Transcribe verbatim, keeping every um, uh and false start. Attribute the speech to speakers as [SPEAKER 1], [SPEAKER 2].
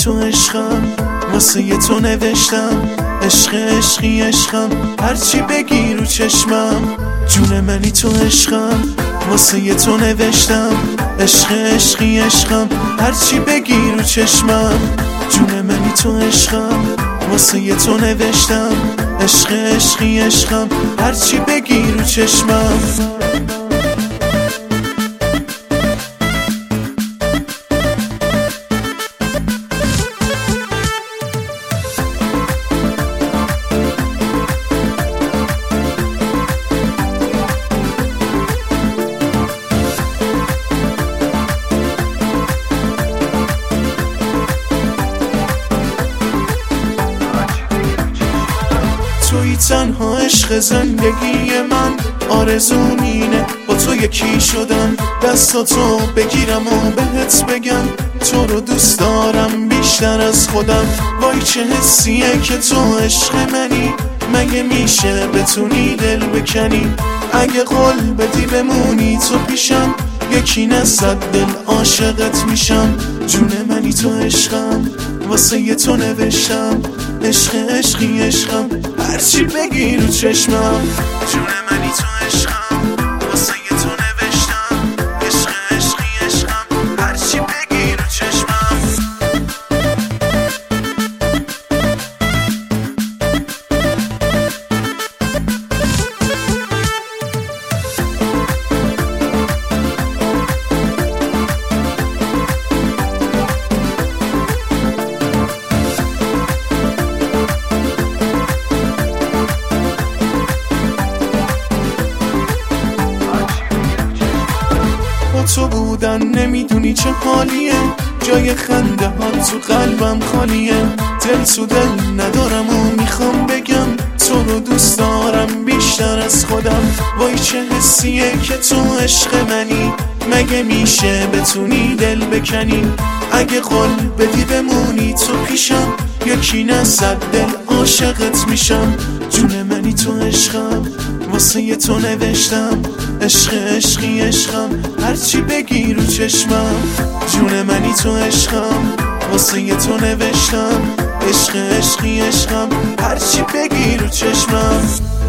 [SPEAKER 1] تو عشقم، واسه یه تو نوشتم. عشق عشقی عشقم، هرچی بگی رو چشمم. جون منی تو عشقم، واسه یه تو نوشتم. عشق عشقی عشقم، هرچی بگی رو چشمم. جون منی تو عشقم، واسه یه تو نوشتم. عشق عشقی عشقم، هرچی بگی رو چشمم. توی تنها عشق زندگی من، آرزوم اینه با تو یکی شدن. دستاتو بگیرم و بهت بگم تو رو دوست دارم بیشتر از خودم. وای چه حسیه که تو عشق منی، مگه میشه بتونی دل بکنی؟ اگه قول بدی بمونی تو پیشم، یکی نصد دل عاشقت میشم. جون منی تو عشقم، واسه یه تو نوشتم. عشق عشقی عشقم، هرچی بگی رو چشمم. جون منی تو عشقم، واسه یه تو نوشتم. عشق عشقی عشقم، هرچی بگی رو چشمم. تو بودن نمیدونی چه حالیه، جای خنده ها تو قلبم خالیه. دل تو دل ندارم و میخوام بگم تو رو دوست دارم بیشتر از خودم. وای چه حسیه که تو عشق منی، مگه میشه بتونی دل بکنی؟ اگه قول بدی بمونی تو پیشم، یکی نصد دل عاشقت میشم. جون منی تو عشقم، واسه یه تو نوشتم. عشق عشقی عشقم، هرچی بگی رو چشمم. جون منی تو عشقم، واسه یه تو نوشتم. عشق عشقی عشقم، هرچی بگی رو چشمم.